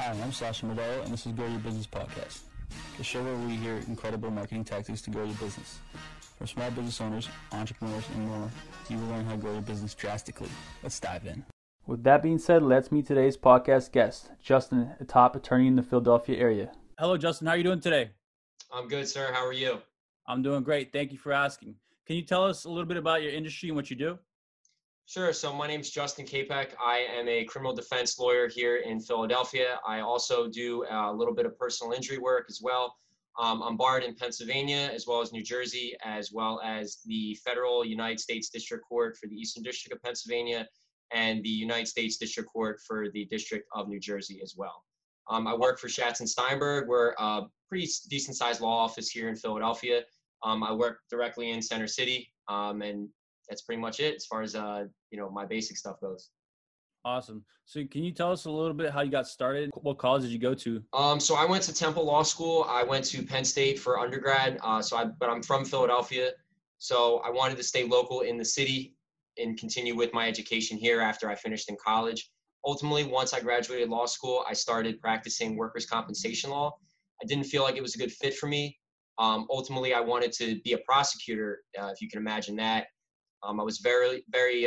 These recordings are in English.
Hi, I'm Sasha Modelo, and this is Grow Your Business Podcast, the show where we hear incredible marketing tactics to grow your business. From small business owners, entrepreneurs, and more, you will learn how to grow your business drastically. Let's dive in. With that being said, let's meet today's podcast guest, Justin, a top attorney in the Philadelphia area. Hello, Justin. How are you doing today? I'm good, sir. How are you? I'm doing great. Thank you for asking. Can you tell us a little bit about your industry and what you do? Sure. So my name is Justin Capek. I am a criminal defense lawyer here in Philadelphia. I also do a little bit of personal injury work as well. I'm barred in Pennsylvania as well as New Jersey, as well as the Federal United States District Court for the Eastern District of Pennsylvania and the United States District Court for the District of New Jersey as well. I work for Schatz and Steinberg. We're a pretty decent sized law office here in Philadelphia. I work directly in Center City, and that's pretty much it as far as my basic stuff goes. Awesome. So can you tell us a little bit how you got started? What college did you go to? So I went to Temple Law School. I went to Penn State for undergrad. But I'm from Philadelphia, so I wanted to stay local in the city and continue with my education here after I finished in college. Ultimately, once I graduated law school, I started practicing workers' compensation law. I didn't feel like it was a good fit for me. Ultimately, I wanted to be a prosecutor, if you can imagine that. I was very, very,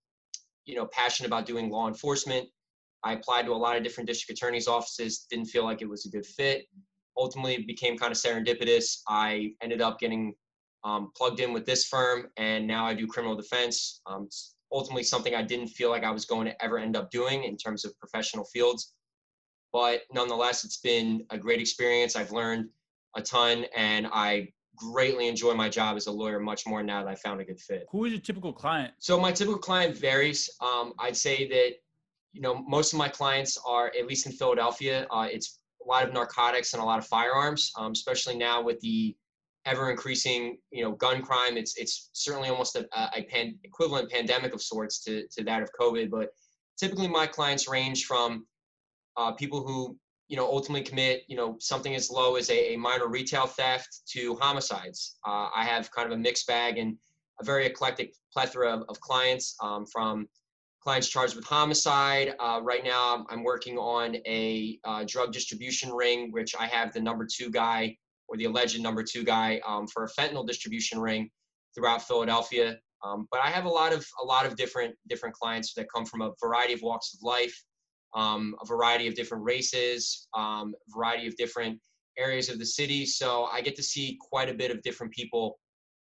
passionate about doing law enforcement. I applied to a lot of different district attorneys' offices, didn't feel like it was a good fit. Ultimately, it became kind of serendipitous. I ended up getting plugged in with this firm, and now I do criminal defense. It's ultimately something I didn't feel like I was going to ever end up doing in terms of professional fields. But nonetheless, it's been a great experience. I've learned a ton, and I greatly enjoy my job as a lawyer much more now that I found a good fit. Who is your typical client? So my typical client varies. I'd say that, most of my clients are, at least in Philadelphia, it's a lot of narcotics and a lot of firearms, especially now with the ever increasing, gun crime. It's certainly almost a equivalent pandemic of sorts to that of COVID. But typically my clients range from people who, ultimately commit, something as low as a minor retail theft to homicides. I have kind of a mixed bag and a very eclectic plethora of clients, from clients charged with homicide. Right now, I'm working on a drug distribution ring, which I have the number 2 guy, or the alleged number 2 guy, for a fentanyl distribution ring throughout Philadelphia. But I have a lot of different clients that come from a variety of walks of life. A variety of different races, variety of different areas of the city. So I get to see quite a bit of different people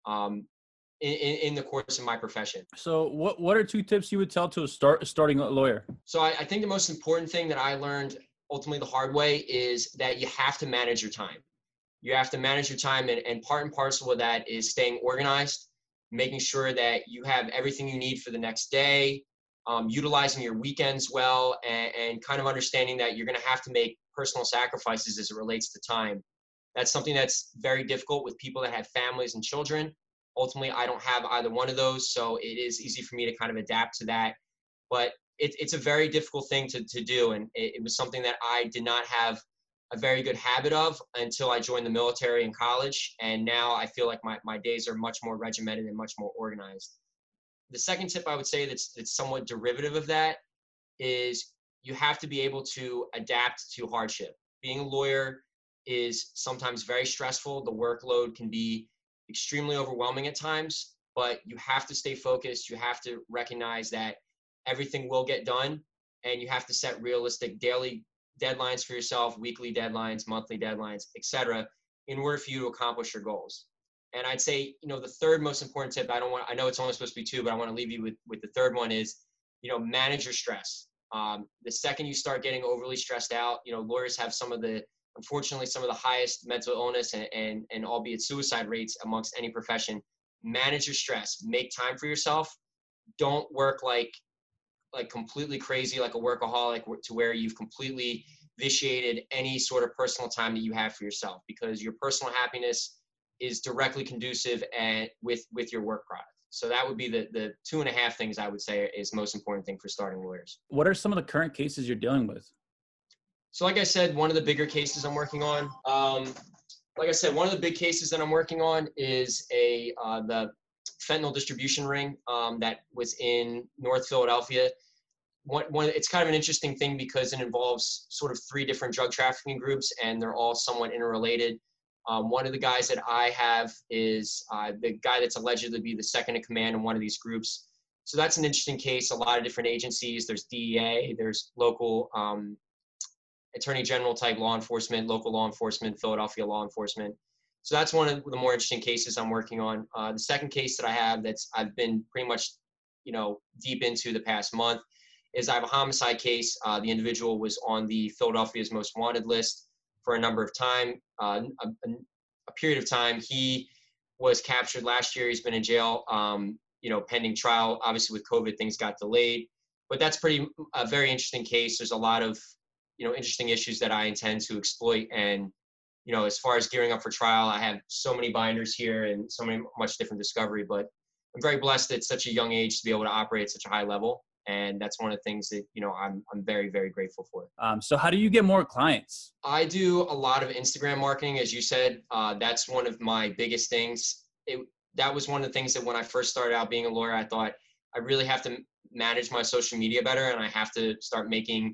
in the course of my profession. So what are 2 tips you would tell to a starting lawyer? So I think the most important thing that I learned ultimately the hard way is that you have to manage your time. You have to manage your time, and part and parcel of that is staying organized, making sure that you have everything you need for the next day, utilizing your weekends well, and kind of understanding that you're going to have to make personal sacrifices as it relates to time. That's something that's very difficult with people that have families and children. Ultimately, I don't have either one of those, so it is easy for me to kind of adapt to that. But it's a very difficult thing to do, and it was something that I did not have a very good habit of until I joined the military in college, and now I feel like my days are much more regimented and much more organized. The second tip I would say that's somewhat derivative of that is you have to be able to adapt to hardship. Being a lawyer is sometimes very stressful. The workload can be extremely overwhelming at times, but you have to stay focused. You have to recognize that everything will get done, and you have to set realistic daily deadlines for yourself, weekly deadlines, monthly deadlines, etc., in order for you to accomplish your goals. And I'd say, the third most important tip, I know it's only supposed to be 2, but I want to leave you with the third one is, manage your stress. The second you start getting overly stressed out, lawyers have unfortunately, some of the highest mental illness and albeit suicide rates amongst any profession. Manage your stress, make time for yourself. Don't work like completely crazy, like a workaholic, to where you've completely vitiated any sort of personal time that you have for yourself, because your personal happiness is directly conducive with your work product. So that would be the 2.5 things I would say is most important thing for starting lawyers. What are some of the current cases you're dealing with? So like I said, one of the bigger cases I'm working on, one of the big cases that I'm working on is the fentanyl distribution ring that was in North Philadelphia. it's kind of an interesting thing because it involves sort of 3 different drug trafficking groups, and they're all somewhat interrelated. One of the guys that I have is the guy that's alleged to be the second in command in one of these groups. So that's an interesting case. A lot of different agencies. There's DEA, there's local attorney general type law enforcement, local law enforcement, Philadelphia law enforcement. So that's one of the more interesting cases I'm working on. The second case that I have I've been pretty much, deep into the past month is I have a homicide case. The individual was on the Philadelphia's most wanted list for a number of time, a period of time. He was captured last year. He's been in jail, pending trial. Obviously with COVID, things got delayed, but that's a very interesting case. There's a lot of, interesting issues that I intend to exploit. And, as far as gearing up for trial, I have so many binders here and much different discovery, but I'm very blessed at such a young age to be able to operate at such a high level. And that's one of the things that, I'm very, very grateful for. So how do you get more clients? I do a lot of Instagram marketing, as you said. That's one of my biggest things. That was one of the things that when I first started out being a lawyer, I thought I really have to manage my social media better, and I have to start making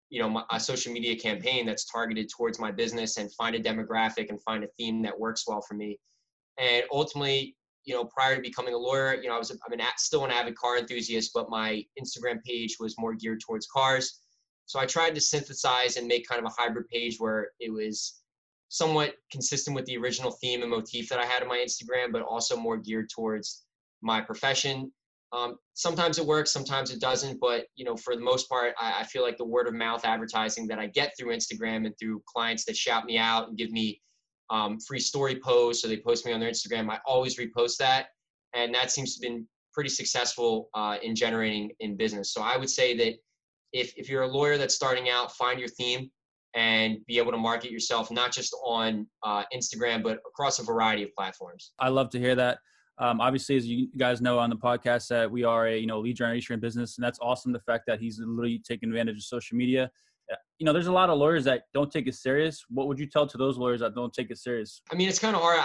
a social media campaign that's targeted towards my business and find a demographic and find a theme that works well for me. And ultimately, prior to becoming a lawyer, I'm still an avid car enthusiast, but my Instagram page was more geared towards cars. So I tried to synthesize and make kind of a hybrid page where it was somewhat consistent with the original theme and motif that I had on my Instagram, but also more geared towards my profession. Sometimes it works, sometimes it doesn't, but for the most part, I feel like the word of mouth advertising that I get through Instagram and through clients that shout me out and give me free story posts, or they post me on their Instagram, I always repost that, and that seems to have been pretty successful in generating in business. So I would say that if you're a lawyer that's starting out, find your theme and be able to market yourself not just on Instagram, but across a variety of platforms. I love to hear that. Obviously, as you guys know on the podcast, that we are a lead generation business, and that's awesome. The fact that he's literally taking advantage of social media. There's a lot of lawyers that don't take it serious. What would you tell to those lawyers that don't take it serious? I mean, it's kind of hard.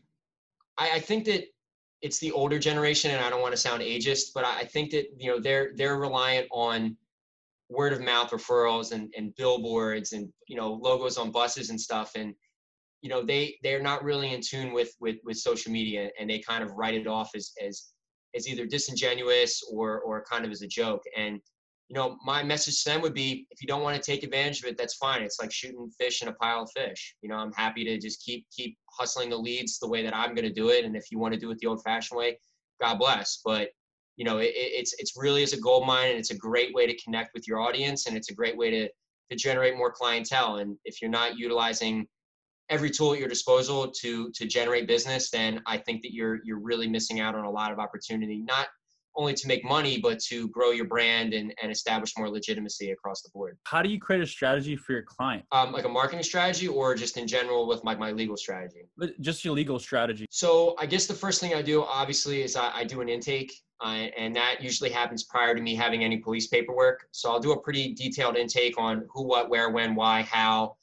I think that it's the older generation, and I don't want to sound ageist, but I think that they're reliant on word of mouth referrals and billboards and logos on buses and stuff, and they're not really in tune with social media, and they kind of write it off as either disingenuous or kind of as a joke. And my message to them would be, if you don't want to take advantage of it, that's fine. It's like shooting fish in a pile of fish. I'm happy to just keep hustling the leads the way that I'm going to do it. And if you want to do it the old fashioned way, God bless. But it's really is a gold mine, and it's a great way to connect with your audience, and it's a great way to generate more clientele. And if you're not utilizing every tool at your disposal to generate business, then I think that you're really missing out on a lot of opportunity, not only to make money, but to grow your brand and establish more legitimacy across the board. How do you create a strategy for your client? Like a marketing strategy, or just in general with my legal strategy? But just your legal strategy. So I guess the first thing I do, obviously, is I do an intake, and that usually happens prior to me having any police paperwork. So I'll do a pretty detailed intake on who, what, where, when, why, how,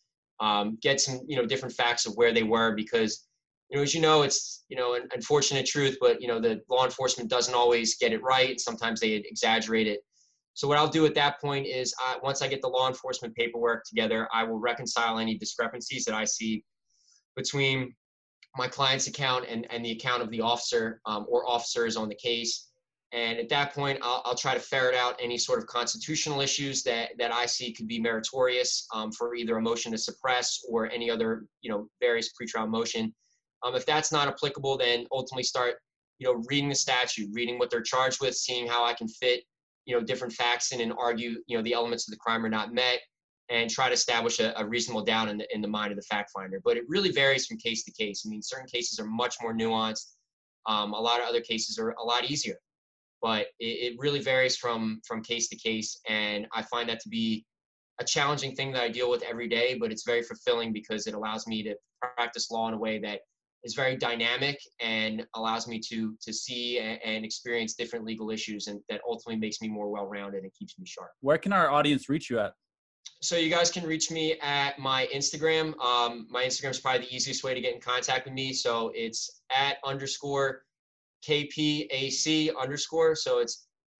get some, different facts of where they were, because as it's, an unfortunate truth, but, the law enforcement doesn't always get it right. Sometimes they exaggerate it. So what I'll do at that point is once I get the law enforcement paperwork together, I will reconcile any discrepancies that I see between my client's account and the account of the officer or officers on the case. And at that point, I'll try to ferret out any sort of constitutional issues that I see could be meritorious for either a motion to suppress or any other, various pretrial motion. If that's not applicable, then ultimately start, reading the statute, reading what they're charged with, seeing how I can fit, different facts in and argue, the elements of the crime are not met, and try to establish a reasonable doubt in the mind of the fact finder. But it really varies from case to case. I mean, certain cases are much more nuanced. A lot of other cases are a lot easier, but it really varies from case to case. And I find that to be a challenging thing that I deal with every day, but it's very fulfilling because it allows me to practice law in a way that is very dynamic and allows me to see and experience different legal issues, and that ultimately makes me more well-rounded and keeps me sharp. Where can our audience reach you at? So you guys can reach me at my Instagram. My Instagram is probably the easiest way to get in contact with me. So it's @_KPAC_. So it's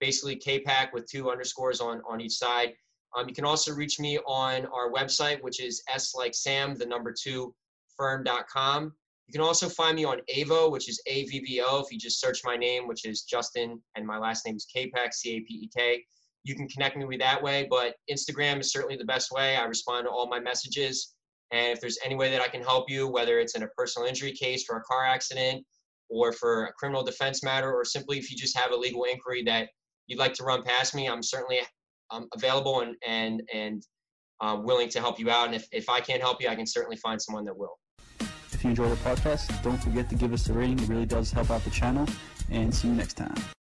basically KPAC with 2 underscores on each side. You can also reach me on our website, which is S like Sam, the number 2, firm.com. You can also find me on AVO, which is AVVO. If you just search my name, which is Justin, and my last name is KPEK, C-A-P-E-K. You can connect me with that way, but Instagram is certainly the best way. I respond to all my messages. And if there's any way that I can help you, whether it's in a personal injury case for a car accident or for a criminal defense matter, or simply if you just have a legal inquiry that you'd like to run past me, I'm certainly available and willing to help you out. And if I can't help you, I can certainly find someone that will. If you enjoyed the podcast, don't forget to give us a rating. It really does help out the channel. And see you next time.